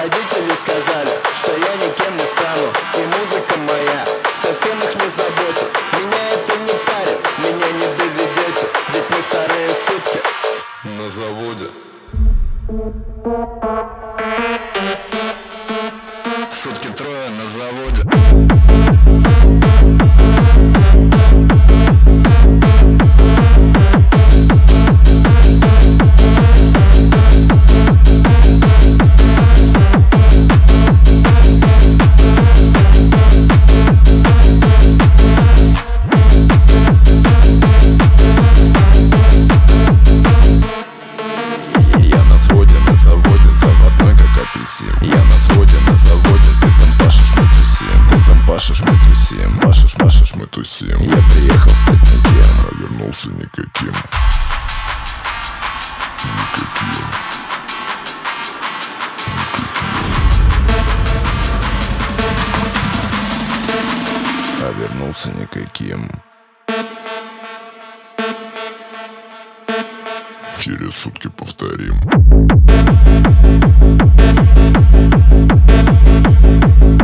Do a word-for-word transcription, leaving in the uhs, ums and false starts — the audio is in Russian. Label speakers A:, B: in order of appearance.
A: Родители сказали, что я никем не стану, и музыка моя совсем их не заботит. Меня это не парит, меня не доведете, ведь мы вторые сутки на заводе. Сутки трое на заводе. Я на взводе, на заводе, ты там пашешь, мы тусим. Ты там пашешь, мы тусим. Пашешь, пашешь, мы тусим. Я приехал стать никем, а вернулся никаким. Никаким. А вернулся никаким. Через сутки повторим.